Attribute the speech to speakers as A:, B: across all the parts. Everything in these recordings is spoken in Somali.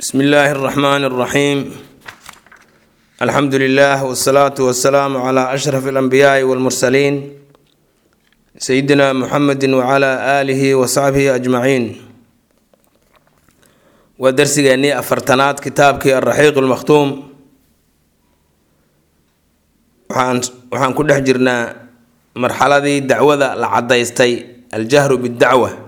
A: بسم الله الرحمن الرحيم. الحمد لله والصلاة والسلام على أشرف الأنبياء والمرسلين سيدنا محمد وعلى آله وصحبه أجمعين. ودرسيني أفرتنات كتابك الرحيق المختوم وحان كل حجرنا مرحلة دي دعوة لعديستي الجهر بالدعوة.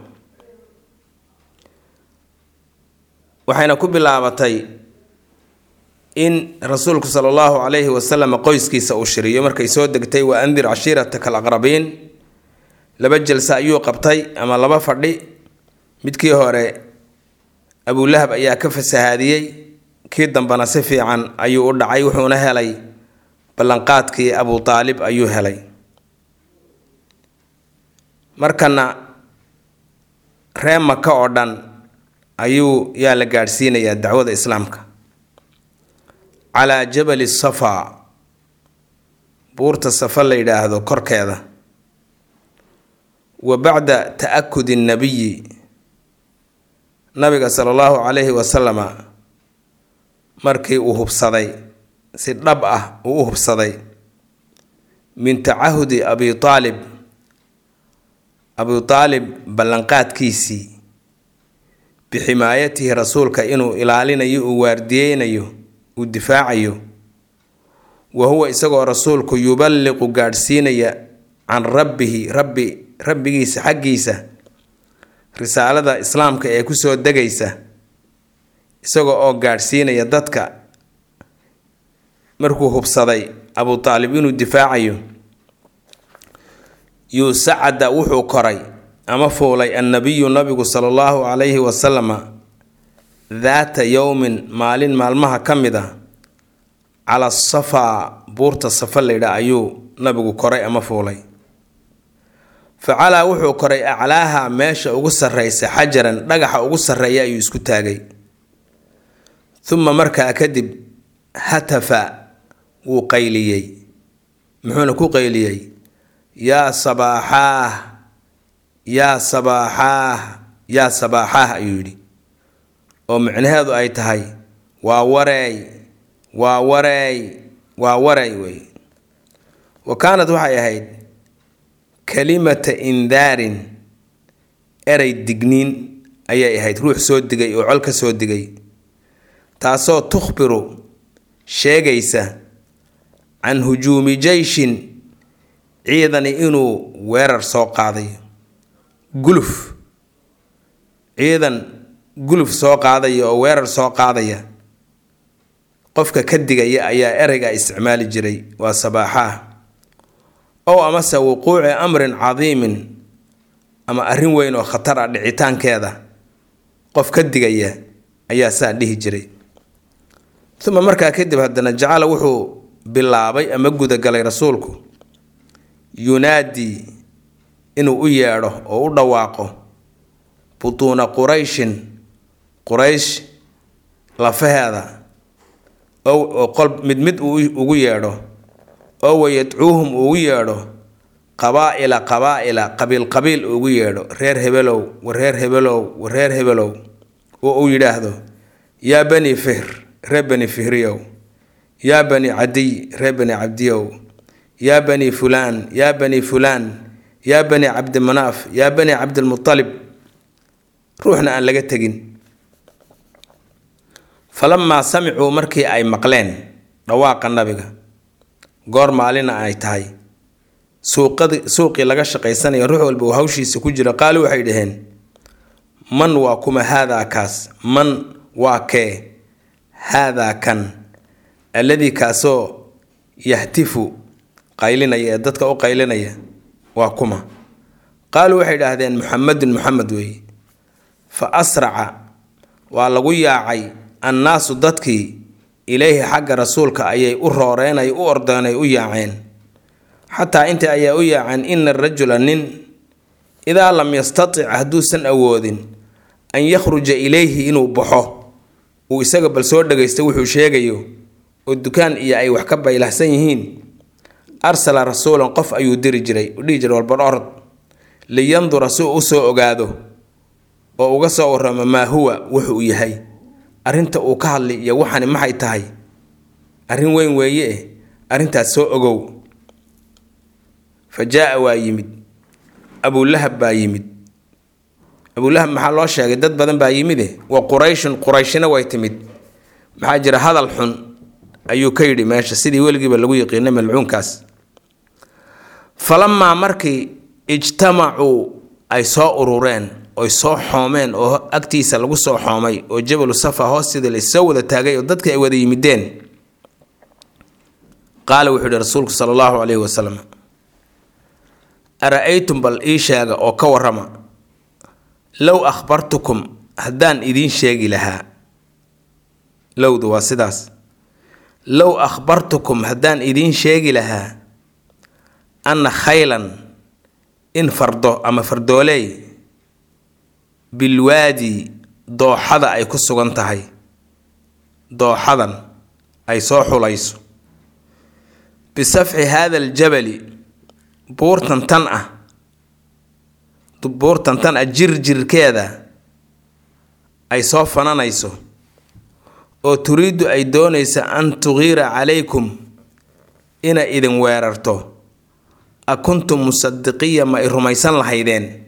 A: waxayna ku bilaabatay in rasuulku sallallahu alayhi wasallam qoyskiisa uu shiriyo markay soo degtay wa andir ashiratak alaqrabiin laba jalsa ayuu qabtay ama laba fadhi. midkii hore Abu Lahab ayaa ka fasahaadiyay, kii dambana si fiican ayuu u dhacay, wuxuuna helay ballanqaadkii Abu Talib ayuu helay. markana reer Maka oo dhan ayuu yaa la gaarsiinaya dacwada islaamka ala jabal safa, buurta safa la yiraahdo korkeeda. wa bacda ta'akkud an-nabiy nabiga sallallahu alayhi wa sallama markii uu hubsaday si dhab ah uu hubsaday min ta'ahudi Abi Talib ballanqaadkiisii بحمايته رسولك إنه إلالينا يواردينا ودفاعيه، وهو إسقى رسولك يبلغ قارسينا عن ربه حقيسة رسالة إسلامك يكسو دقيسة إسقى أو قارسينا يدتك مركوه بصدي أبو طالبين ودفاعيه يسعد وحو قري أما فولي النبي صلى الله عليه وسلم ذات يوم مالين مالمها كمدا على الصفا بورت الصفا اللي رأيو نبي قري أما فولي فعلى وحو قري أعلاها ماشى أقصر رئيس حجرا نجح أقصر رئيس يسكتاجي ثم مركا أكذب هتف وقيليي محونا كو قيليي يا صباحاه يا صباحاه أيودي ومعنى هذا أي تهي ووري وي. وكانت وحي هيد كلمة إنذار أري الدقنين أي هيد روح سود دقي وعلك سود دقي تاسو تخبر شيغيسة عن هجوم جيش عيدني إنو ويرر سوق قاضي guluf ciidan guluf soo qaadaya oo weerar soo qaadaya qofka ka digaya ayaa ereyga isticmaali jiray waa sabaaxa oo amase wuquuci amrin cadiimin ama arrin weyn oo khatar ah dhicitaankeeda qof ka digaya ayaa saa dhihi jiray. thumma markaa kadib haddana jacala wuxuu bilaabay ama guda galay rasuulku yunaadi inuu u yeedho oo u dhawaaqo butuuna quraysh lafaheeda oo qol mid ugu yeedho oo wayadcuuhum ugu yeedho qabaa'ila qabiil ugu yeedho reer hebelow oo uu yiraahdo yaa bani fihr reer bani fihriyow, yaa bani cadiy reer bani cabdiyow, yaa bani fulaan يا بني عبد مناف يا بني عبد المطلب روحنا أن لقتجن. فلما سمعوا مركي أي مقلين رواق النبي قار مالنا أي تاي سوقي لقش قيسان يروحوا البوهوشي سكجر قالوا حيدهن من واكم هذا كاس من واكي هذا كان الذي كاسو يهتف قايلنا يدتك أو قايلنا وكما قالوا وحيد هذين محمد وي. فأسرع ولغو عي الناس ضدكي إليه حق رسولك أي أرورين أي أردان أي أيعين حتى أنت أي أيعين إن الرجل إذا لم يستطع هدوسا أوذ أن يخرج إليه إنه بحو ويساقبل سودك يستوحوا شيئا والدكان إيا أي وحكبه إلى سنهين أرسل رسولا قف أيو ديرجري وديجر والبرارض لينظر سوء أقاده وأقصى ورم ما هو وحو يهي arrinta uu ka hadlay iyo waxani maxay tahay arrin weyn weeye arrintaas soo ogow fajaa waa yimid Abu Lahab baa yimid Abu Lahab maxaa loo sheegay dad badan baa yimid wa qurayshina way timid maxaa jira hadal xun ayuu ka yiri meesha sidii weligiiba lagu yaqiinay malcuunkaas falamma markii ijtama'u ay soo urureen oo soo xoomeen oo agtiisa lagu soo xoomay oo jabal safa hoosteeda la soo wada taagay oo dadka ay wada yimideen qaal wuxuu rasuulku sallallahu alayhi wasallam ara'aytum bal ishaga oo ka warama law akhbartukum haddaan idin sheegi lahaa lawdu waa sidaas law akhbartukum haddaan idin sheegi lahaa anna khaylan in fardo ama fardooley bilwaadi dooxada ay ku sugan tahay dooxadan ay soo xulayso bisafxi hada aljabali buurtan tan jirjirkeeda ay soo fananayso oo turiidu ay doonaysa an tughira calaykum ina idin weerarto akuntum musaddiqiya ma rumaysan lahaydeen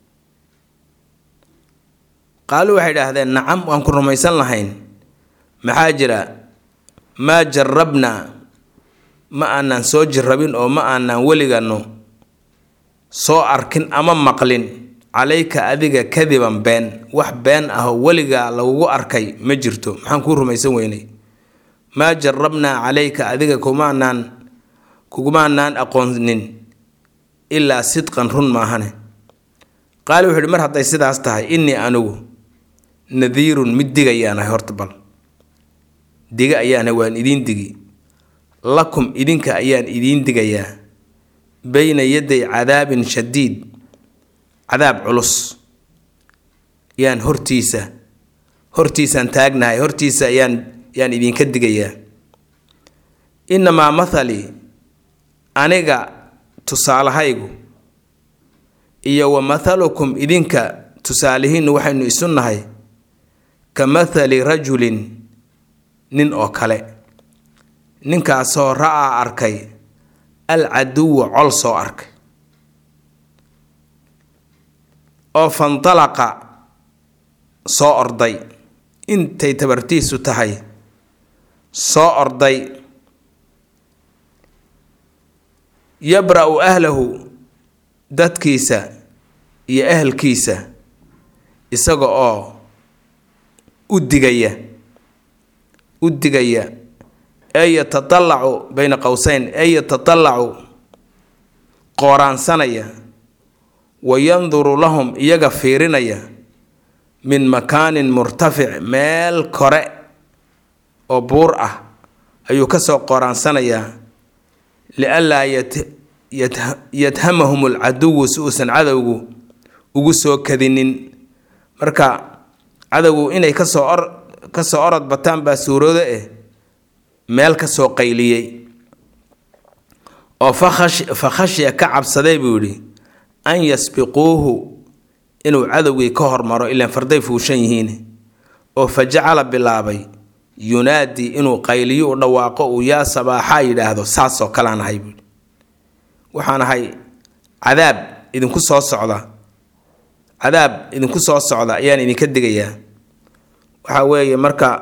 A: qaalu waxay yiraahdeen nacam waan ku rumaysan lahayn maxaa jira ma jarrabna ma aanan soo jirrabin oo ma aanan weligano soo arkin ama maqlin calayka adiga kadiban been wax been ah weliga lagu arkay ma jirto maxaan ku rumaysan weynay ma jarrabna calayka adiga kugumaanaan aqoonin ilaa sidqan run maahane qaal wuxuu mar haday sidaas tahay inni anugu nadiirun mid digayaan horta bal diga ayaan waan idin digi lakum idinka ayaan idin digayaa bayna yaday cadaabin shadiid cadaab culus yaan hortiisaan taagnahay hortiisa yaan idinka digayaa innamaa mathali aniga tusaalahaygu iyo wa mathalukum idinka tusaalihiin waxaynu isu nahay ka mathali rajulin nin oo kale ninkaasoo ra'aa arkay alcaduwa col soo arkay oo fantalaqa soo orday intay tabartiisu tahay soo orday yabra'u ahlahu dadkiisa iyo ahalkiisa isaga oo u digaya ay yatatallacu bayna qawsayn ay yatatallacu qooraansanaya wayanduru lahum iyaga fiirinaya min makaanin murtafic meel kore oo buur ah ayuu ka soo qooraansanaya li'allaa yadhamahum alcaduwu su'usan cadowgu ugu soo kadinin marka cadowgu inay ka soo orod bataan baa suurooda meel ka soo qayliyay oo fakhashya ka cabsaday buu yiri an yasbiquuhu inuu cadowgii ka hormaro ilaa farday fuushan yihiin oo fajacala bilaabay yunaadi inuu qayliyo u dhawaaqo uu yaa sabaaxa yiraahdo saasoo kala nahay buu waxaan ahay cadaab idinku soo socda ayaan idinka digayaa waxa weeye marka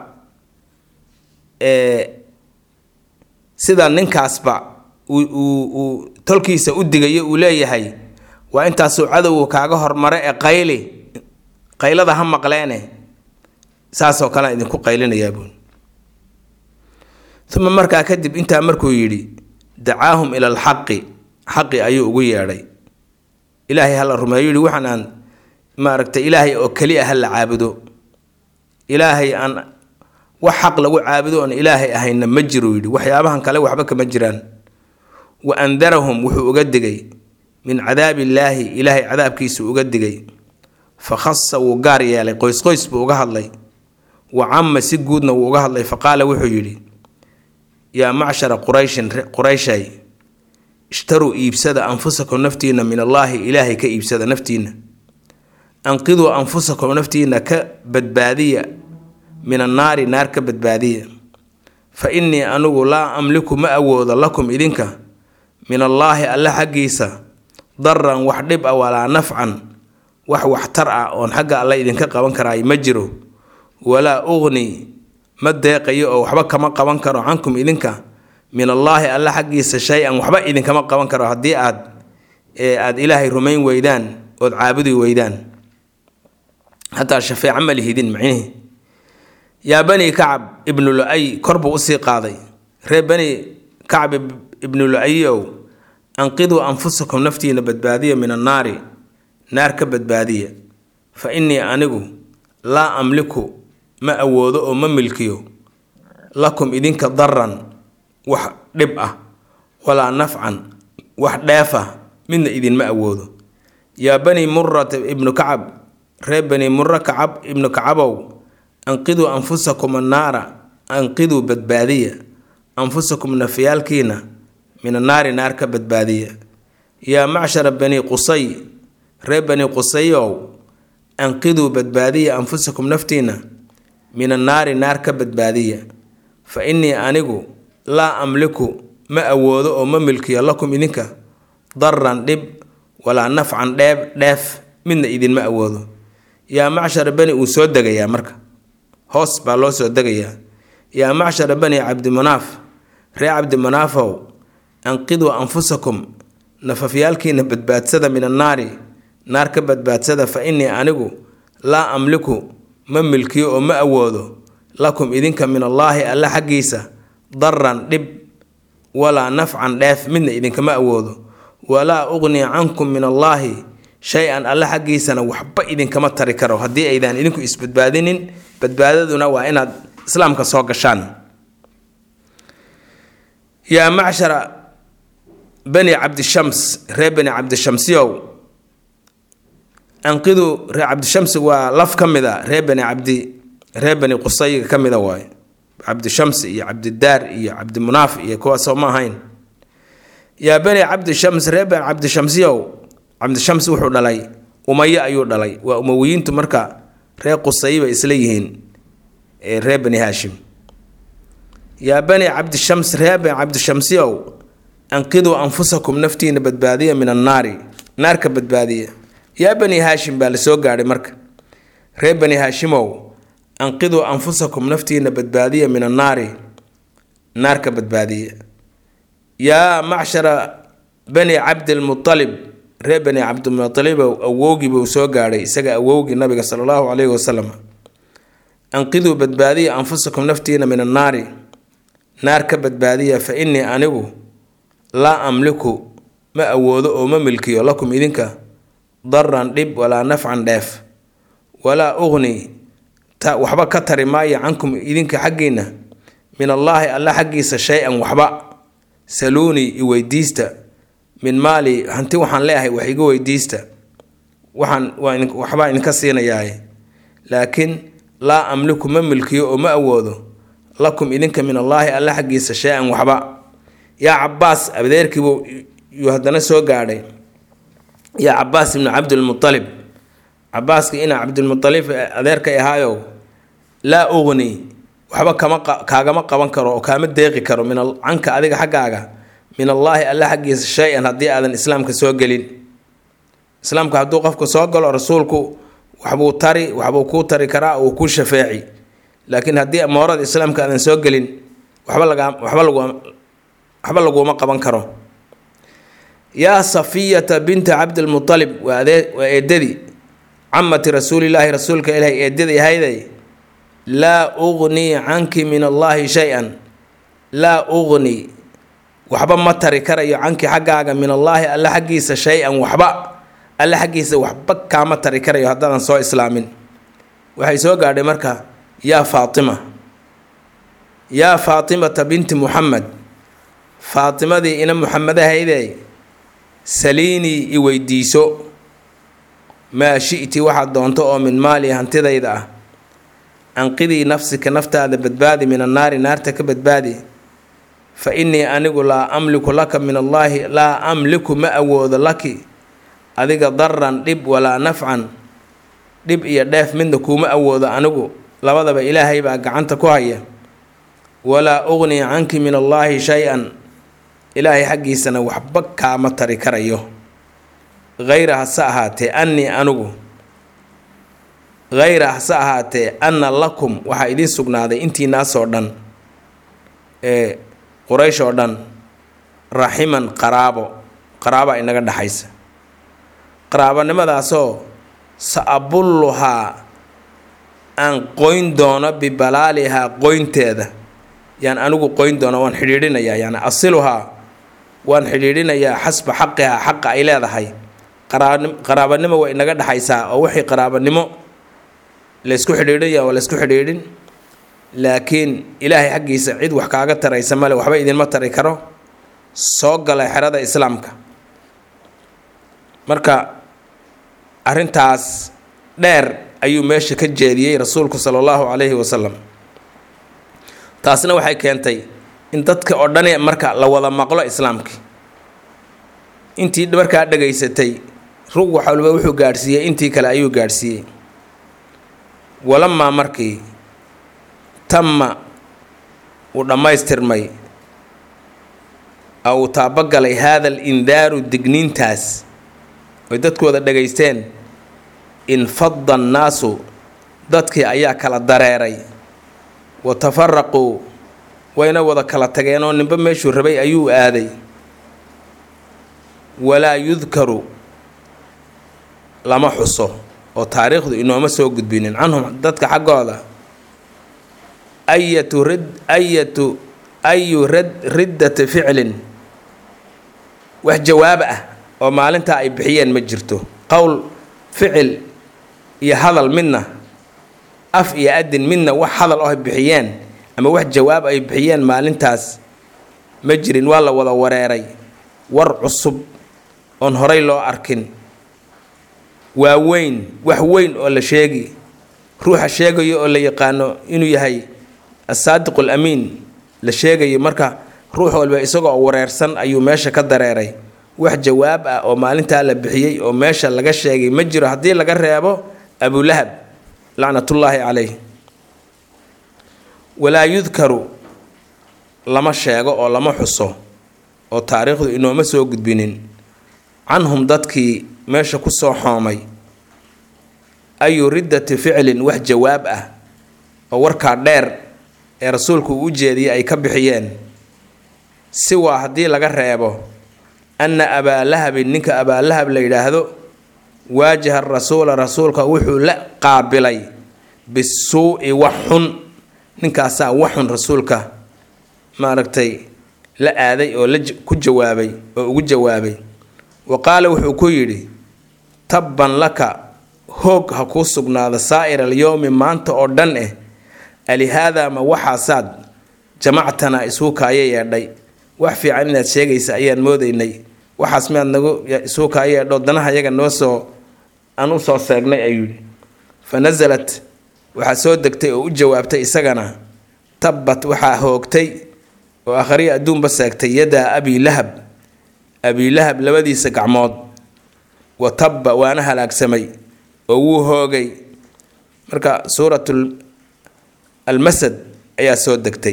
A: sida ninkaasba uu tolkiisa u digayo uu leeyahay waa intaasoo cadowga kaaga hormare qaylada ha maqleene saasoo kale idinku qaylinayaa buu thumma markaa kadib intaa markuu yidhi dacaahum ila alxaqi xaqi ayuu ugu yeedhay ilaahay hala rumeeyo yidhi waxaan maaragtay ilaahay oo keli ah la caabudo ilaahay aan wax xaq lagu caabudo aan ilaahay ahayna ma jiro yidhi waxyaabahan kale waxba kama jiraan wa andarahum wuxuu uga digay min cadaabi illaahi ilaahay cadaabkiisu uga digay fakhassa wuu gaar yeelay qoys buu uga hadlay wa camma si guudna wuu uga hadlay faqaala wuxuu yidhi yaa macshara qurayshay ishtaruu iibsada anfusakum naftiina min allaahi ilaahay ka iibsada naftiina anqiduu anfusakum naftiina ka badbaadiya min annaari naar ka badbaadiya fa innii anigu laa amliku ma awoodo lakum idinka min allaahi alla xaggiisa daran wax dhib ah walaa nafcan wax waxtar ah oon xagga alla idinka qaban karaay ma jiro walaa uqni ma deeqayo oo waxba kama qaban karo cankum idinka min allaahi alla xaggiisa shay-an waxba idinkama qaban karo haddii aad ilaahay rumayn weydaan ood caabudi weydaan hataa shafeeca ma lihidin macnihi yaa bani kacab ibnu lu-ay kor buu usii qaaday reer bani kacab ibnu lu-ayow anqiduu anfusakum naftiina badbaadiya min annaari naar ka badbaadiya fa innii anigu laa amliku ma awoodo oo ma milkiyo lakum idinka daran wax dhib ah walaa nafcan wax dheefa midna idinma awoodo yaa bani murata ibnu kacab reer bani mura kacab ibnu kacabow anqiduu anfusakum annaara anqiduu badbaadiya anfusakum nafyaalkiina min annaari naar ka badbaadiya yaa macshara bani qusay reer bani qusayow anqiduu badbaadiya anfusakum naftiina min annaari naar ka badbaadiya fa innii anigu laa amliku ma awoodo oo ma milkiyo lakum idinka daran dhib walaa nafcan dheef midna idinma awoodo yaa macshara bani uu soo degayaa marka hoos baa loo soo degayaa yaa macshara bani cabdimanaaf reer cabdimanaafow anqiduu anfusakum nafafyaalkiina badbaadsada min annaari naar ka badbaadsada fa innii anigu laa amliku ma milkiyo oo ma awoodo lakum idinka min allaahi alla xaggiisa daran dhib walaa nafcan dheef midna idinkama awoodo walaa uqni cankum min allaahi shay-an alla xaggiisana waxba idinkama tari karo haddii aydaan idinku isbadbaadinin badbaadaduna waa inaad islaamka soo gashaan yaa macshara bani cabdishams reer bani cabdishamsiyow anqiduu reer cabdishamsi waa laf ka mid a reer bani qusayga ka mida waaye cabdishamsi iyo cabdidaar iyo cabdimunaaf iyo kuwaasoo ma ahayn yaa bani cabdishams reer bani cabdishamsiyow cabdishamsi wuxuu dhalay umaye ayuu dhalay waa umawiyiintu marka reer qusay bay isla yihiin reer bani haashim yaa bani cabdishams reer bani cabdishamsiyow anqiduu anfusakum naftiina badbaadiya min annaari naar ka badbaadiya yaa bani haashim baa la soo gaadhay marka reer bani haashimow anqiduu anfusakum naftiina badbaadiya min annaari naar ka badbaadiya yaa macshara bani cabdilmualib reer bani cabdilmualibow awowgii buu soo gaadhay isaga awowgii nabiga sala allahu calayhi wasalam anqiduu badbaadiya anfusakum naftiina min annaari naar ka badbaadiya fa innii anigu laa amliku ma awoodo oo ma milkiyo lakum idinka daran dhib walaa nafcan dheef walaa uqni waxba ka tari maayo cankum idinka xaggiina min allaahi alla xaggiisa shay-an waxba saluunii iweydiista min maali hanti waxaan leeyahay wax iga weydiista waxbaa idinka siinayaay laakiin laa amliku ma milkiyo oo ma awoodo lakum idinka min allaahi alla xaggiisa shay-an waxba yaa cabaas adeerkiibuu yuu haddana soo gaadhay yaa cabaas ibnu cabdilmualib cabaaska inaa cabdilmualib adeerkay ahaayow laa uqni waxba kaagama qaban karo oo kaama deeqi karo canka adiga xaggaaga min allaahi alla xaggiisa shay-an haddii aadan islaamka soo gelin islaamka hadduu qofka soo galo rasuulku waxbuu kuu tari karaa uu kuu shafeeci laakiin haddii moorada islaamka aadan soo gelin waxba laguma qaban karo yaa safiyata binta cabdilmualib waa eedadii camati rasuulilaahi rasuulka ilaahay eedadii ahayday laa uqnii canki min allaahi shay-an laa uqni waxba ma tari karayo canki xaggaaga min allaahi alla xaggiisa shay-an waxba alla xaggiisa waxba kaama tari karayo haddaadan soo islaamin waxay soo gaadhay marka yaa faatimata binti muxamed faatimadii ina muxamedahayde saliinii i weydiiso maa shi'ti waxaad doonto oo min maali hantidayda ah anqidii nafsika naftaada badbaadi min annaari naarta ka badbaadi fa innii anigu laa amliku laka min allaahi laa amliku ma awoodo laki adiga daran dhib walaa nafcan dhib iyo dheef midna kuuma awoodo anigu labadaba ilaahay baa gacanta ku haya walaa ughni canki min allaahi shay-an ilaahay xaggiisana waxba kaama tari karayo hayra hase ahaatee annii anigu hayra hase ahaatee anna lakum waxaa idiin sugnaaday intiinaasoo dhan ee quraysh oo dhan raximan qaraaba inaga dhaxaysa qaraabanimadaasoo sa-abulluhaa aan qoyn doono bibalaalihaa qoynteeda yaan anigu qoyn doono waan xidhiidhinayaa yani asiluhaa waan xidhiidhinayaa xasba xaqihaa xaqa ay leedahay qaraabanimo way inaga dhaxaysaa oo wixii qaraabanimo laysku xidhiidhaya waa laysku xidhiidhin laakiin ilaahay xaggiisa cid wax kaaga taraysa male waxba idinma tari karo soo gala xerada islaamka marka arrintaas dheer ayuu meesha ka jeediyey rasuulku sala allahu calayhi wasalam taasna waxay keentay in dadka oo dhani marka la wada maqlo islaamkii intii markaa dhegaysatay rug wax walba wuxuu gaadhsiiyey intii kale ayuu gaadhsiiyey walamaa markii tamma uu dhammaystirmay uu taabagalay haada al indaaru digniintaas oy dadkooda dhegaysteen infadda annaasu dadkii ayaa kala dareeray wa tafaraquu wayna wada kala tageen oo ninba meeshuu rabay ayuu aaday walaa yudkaru lama xuso oo taariikhdu inooma soo gudbinin canhum dadka xaggooda ayu riddati ficlin wax jawaab ah oo maalintaa ay bixiyeen ma jirto qowl ficil iyo hadal midna af iyo adin midna wax hadal oo ay bixiyeen ama wax jawaab ay bixiyeen maalintaas ma jirin waa la wada wareeray war cusub oon horay loo arkin waa weyn wax weyn oo la sheegi ruuxa sheegayo oo la yaqaano inuu yahay as-saadiq al-amiin la sheegayo marka ruux walba isagoo wareersan ayuu meesha ka dareeray wax jawaab ah oo maalintaa la bixiyey oo meesha laga sheegay ma jiro haddii laga reebo abulahab lacnatullaahi calayh walaa yudkaru lama sheego oo lama xuso oo taariikhdu inooma soo gudbinin canhum dadkii meesha ku soo xoomay ayu riddati ficlin wax jawaab ah oo warkaa dheer ee rasuulku uu u jeediyey ay ka bixiyeen si waa haddii laga reebo anna abaalahabin ninka abaalahab la yidhaahdo waajaha rasuula rasuulka wuxuu la qaabilay bisuu'i wax xun ninkaasaa wax xun rasuulka maaragtay la aaday oo ku jawaabay oo ugu jawaabay wa qaala wuxuu ku yidhi tabban laka hoog ha kuu sugnaado saa'ir alyowmi maanta oo dhan alihaadaa ma waxaasaad jamactanaa isuu kaaya yeedhay wax fiican inaad sheegaysa ayaan moodaynay waxaas miyaad nagu isuu kaaya yeedho danaha yaga aan u soo seegnay ayuu yidhi fa nasalat waxaa soo degtay oo u jawaabtay isagana tabbat waxaa hoogtay oo akhriya adduunba seegtay yadaa abiilahab labadiisa gacmood wa tabba waana halaagsamay oo wuu hoogay marka suuratul almasad ayaa soo degtay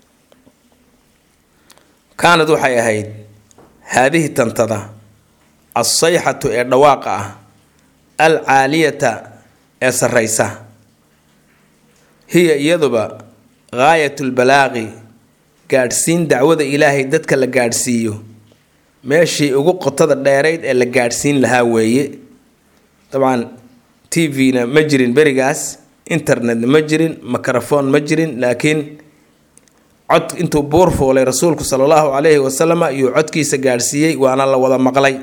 A: kaanad waxay ahayd haadihi tantada as-sayxatu ee dhawaaqa ah alcaaliyata ee sarraysa hiya iyaduba gaayatulbalaaqi gaadhsiin dacwada ilaahay dadka la gaadhsiiyo meeshii ugu qotada dheerayd ee la gaadhsiin lahaa weeye dabcan t v-na ma jirin berigaas internetna ma jirin microphone ma jirin laakiin cod intuu buur fuulay rasuulku sala allahu calayhi wasalam iyuu codkiisa gaadhsiiyey waana la wada maqlay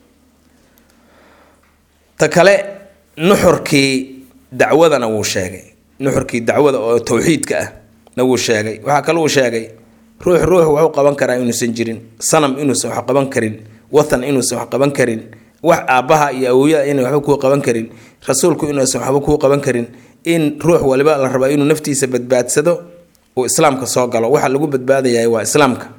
A: ta kale nuxurkii dacwadana wuu sheegay nuxurkii dacwada oo tawxiidka ah na wuu sheegay waxaa kale uu sheegay ruux waxu qaban karaa inuusan jirin sanam inuusan wax qaban karin wathan inuusan wax qaban karin wax aabbaha iyo awowyada inay waxba kuu qaban karin rasuulku inuusan waxba kuu qaban karin in ruux waliba la rabaa inuu naftiisa badbaadsado uu islaamka soo galo waxa lagu badbaadayaa waa islaamka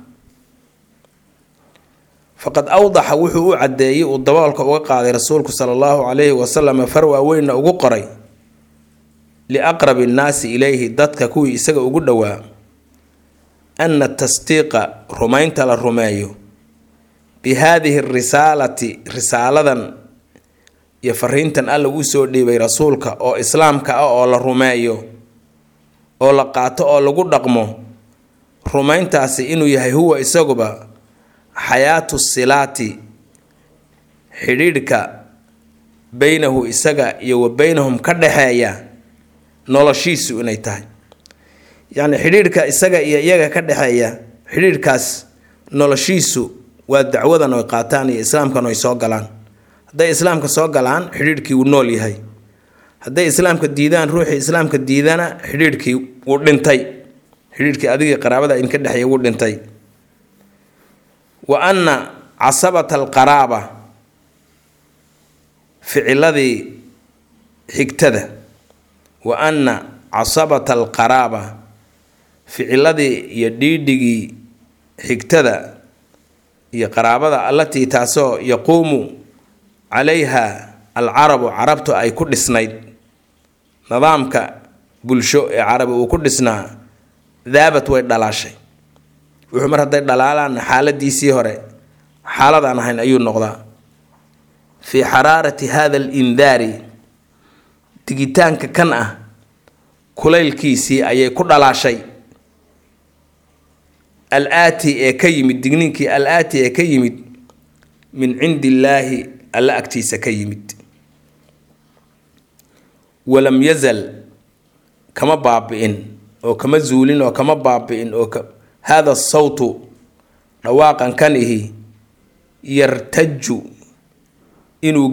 A: faqad awdaxa wuxuu u cadeeyay uu daboolka uga qaaday rasuulku sala allahu calayhi wasalam farwa weynna ugu qoray liaqrabi nnaasi ilayhi dadka kuwii isaga ugu dhowaa ana tasdiiqa rumaynta la rumeeyo bihaadihi risaalati risaaladan iyo fariintan alla uu soo dhiibay rasuulka oo islaamka ah oo la rumeeyo oo la qaato oo lagu dhaqmo rumayntaasi inuu yahay huwa isaguba xayaatu silaati xidhiidhka baynahu isaga iyo wa baynahum ka dhexeeya noloshiisu inay tahay. yacni xidhiidhka isaga iyo iyaga ka dhexeeya xidhiidhkaas noloshiisu waa dacwadan oy qaataan iyo islaamkan oy soo galaan. hadday islaamka soo galaan xidhiidhkii wuu nool yahay, hadday islaamka diidaan ruuxii islaamka diidana xidhiidhkii wuu dhintay, xidhiidhkii adigii qaraabada idinka dhexeeya wuu dhintay. wa anna casabata alqaraaba ficiladii xigtada, wa anna casabata alqaraaba ficiladii iyo dhiidhigii xigtada iyo qaraabada allatii taasoo yaquumu calayha alcarabu carabtu ay ku dhisnayd, nidaamka bulsho ee carabi uu ku dhisnaa, daabad way dhalaashay. wuxuu mar hadday dhalaalaan xaaladiisii hore xaaladaan ahayn ayuu noqdaa. fii xaraarati hada alindaari digitaanka kan ah kulaylkiisii ayay ku dhalaashay. al-aati ee ka yimid digniinkii al-aati ee ka yimid min cindi illaahi alla agtiisa ka yimid. walam yazal kama baabi'in oo kama zuulin oo kama baabi'in oo hada sawtu dhawaaqan kan ihi yartaju inuu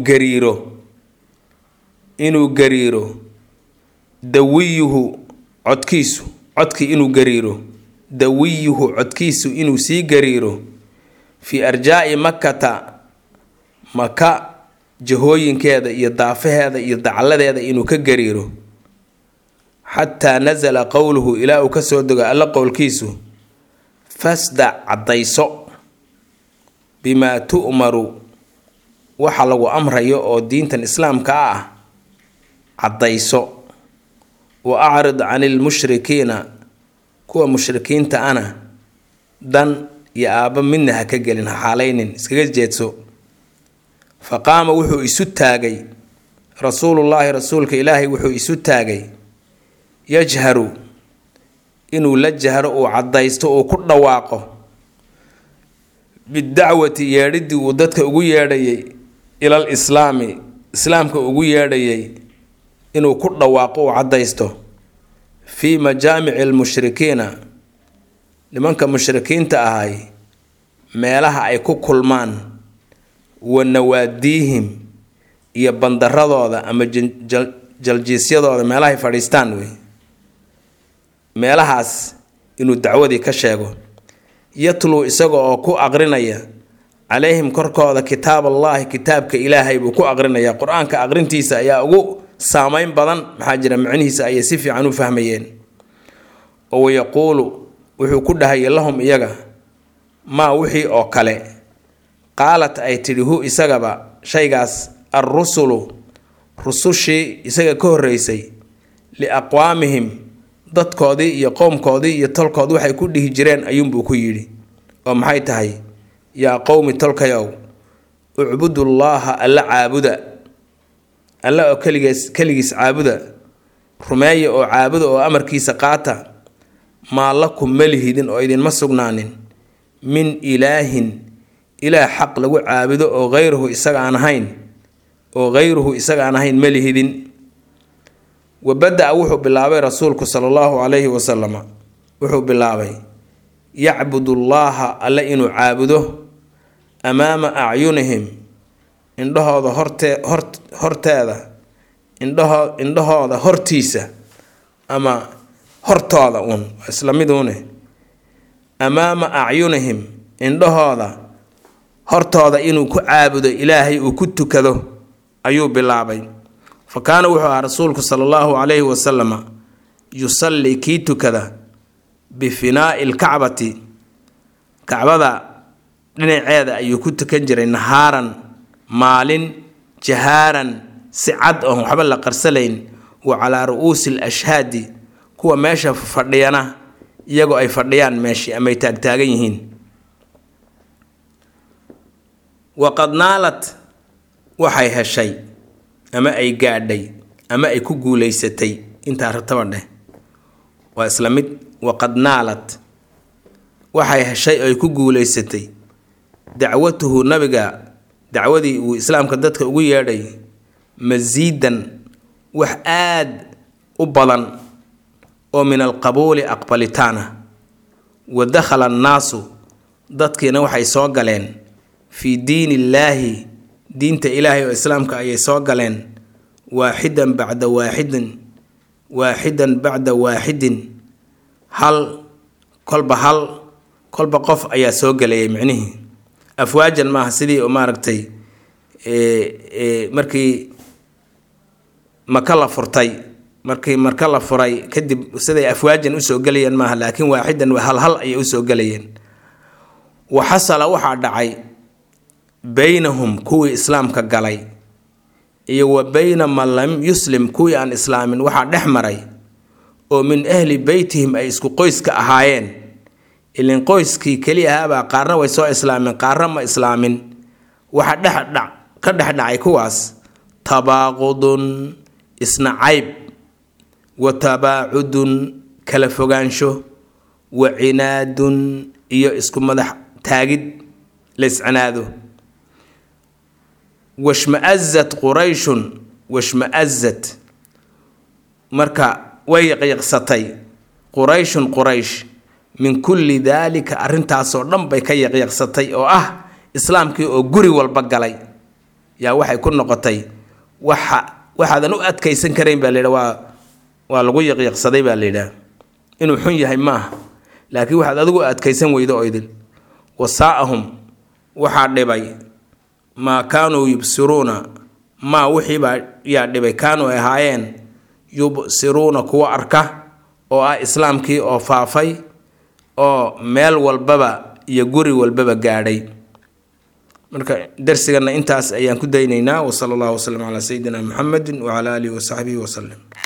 A: gariiro dawiyuhu codkii inuu gariiro dawiyuhu codkiisu inuu sii gariiro fii arjaa'i makkata maka jahooyinkeeda iyo daafaheeda iyo dacaladeeda inuu ka gariiro, xataa nasala qowluhu ilaa uu ka soo dego alla qowlkiisu fasdac caddayso bimaa tu'maru waxa lagu amrayo oo diintan islaamka ah caddayso. wa acrid cani lmushrikiina kuwa mushrikiinta ana dan iyo aabba midna ha ka gelin, ha xaalaynin, iskaga jeedso. faqaama wuxuu isu taagay rasuulullaahi rasuulka ilaahay wuxuu isu taagay yajharu inuu la jahro uu caddaysto uu ku dhawaaqo bidacwati yeedhidii uu dadka ugu yeedhayay ilal islaami islaamka ugu yeedhayay inuu ku dhawaaqo uu caddaysto fii majaamici almushrikiina nimanka mushrikiinta ahay meelaha ay ku kulmaan wa nawaadiihim iyo bandaradooda ama jaljiisyadooda meelahay fadhiistaan wey, meelahaas inuu dacwadii ka sheego. yatluu isaga oo ku aqrinaya calayhim korkooda kitaab allaahi kitaabka ilaahay buu ku aqrinaya. qur-aanka aqrintiisa ayaa ugu saameyn badan, maxaa jira macnihiisa ayay si fiican u fahmayeen. oo wayaquulu wuxuu ku dhahayay lahum iyaga maa wixii oo kale qaalat ay tidhi hu isagaba shaygaas arrusulu rusushii isaga ka horreysay liaqwaamihim dadkoodii iyo qowmkoodii iyo tolkood waxay ku dhihi jireen ayuunbuu ku yidhi. oo maxay tahay? yaa qowmi tolkayow ucbudullaaha alla caabuda, alla oo keligiis caabuda, rumeeya oo caabuda oo amarkiisa qaata. maa lakum malihidin oo idinma sugnaanin min ilaahin ilaah xaq lagu caabudo oo hayruhu isaga aan ahayn malihidin. wabada-a wuxuu bilaabay rasuulku sala allahu calayhi wasalama wuxuu bilaabay yacbudullaaha alle inuu caabudo amaama acyunihim indhahooda horteeda indhahooda hortiisa ama hortooda uun isla miduune. amaama acyunihim indhahooda hortooda inuu ku caabudo ilaahay uu ku tukado ayuu bilaabay. fa kaana wuxuu ahaa rasuulku sala allahu calayhi wasalama yusallii kii tukada bifinaa'i ilkacbati kacbada dhinaceeda ayuu ku tukan jiray nahaaran maalin jahaaran si cad oon waxba la qarsalayn wa calaa ru'uusi alashhaadi kuwa meesha fadhiyana iyagoo ay fadhiyaan meeshii ama ay taagtaagan yihiin. waqad naalat waxay heshay ama ay gaadhay ama ay ku guulaysatay intaa rataba dheh waa isla mid. waqad naalat waxay heshay oo ay ku guulaysatay dacwatuhu nabiga dacwadii uu islaamka dadka ugu yeedhay masiidan wax aad u badan oo min alqabuuli aqbalitaana. wa dakhala annaasu dadkiina waxay soo galeen fii diini illaahi diinta ilaahay oo islaamka ayay soo galeen waaxidan bacda waaxidin hal kolba qof ayaa soo galayay. micnihii afwaajan maaha sidii oo maaragtay markii maka la furtay markii marka la furay kadib siday afwaajan usoo galayeen maaha, laakiin waaxidan hal ayay usoo galayeen. wa xasala waxaa dhacay baynahum kuwii islaamka galay iyo wa bayna man lam yuslim kuwii aan islaamin waxaa dhex maray oo min ahli beytihim ay isku qoyska ahaayeen. ilin qoyskii keli ahaabaa qaarna way soo islaameen qaarna ma islaamin. waxaa ka dhex dhacay kuwaas tabaaqudun isna cayb, wa tabaacudun kala fogaansho, wa cinaadun iyo isku madax taagid la iscinaado. washmaazat qurayshun washmaazat marka way yaqiiqsatay qurayshun quraysh min kulli daalika arrintaasoo dhan bay ka yaqiiqsatay oo ah islaamkii oo guri walba galay yaa waxay ku noqotay waxaadan u adkaysan karayn baa layidhaa waa lagu yaqiiqsaday baa layidhaa. inuu xun yahay maaha, laakiin waxaad adigu adkaysan weydo oo idil. wasaa'ahum waxaa dhibay maa kaanuu yubsiruuna maa wixiibaa yaa dhibay kaanuu ay ahaayeen yubsiruuna kuwa arka oo ah islaamkii oo faafay oo meel walbaba iyo guri walbaba gaadhay. marka darsigana intaas ayaan ku daynaynaa. wa sallallahu wasallam ala sayidina muhammadin wa ala alihi wa sahbihi wa sallam.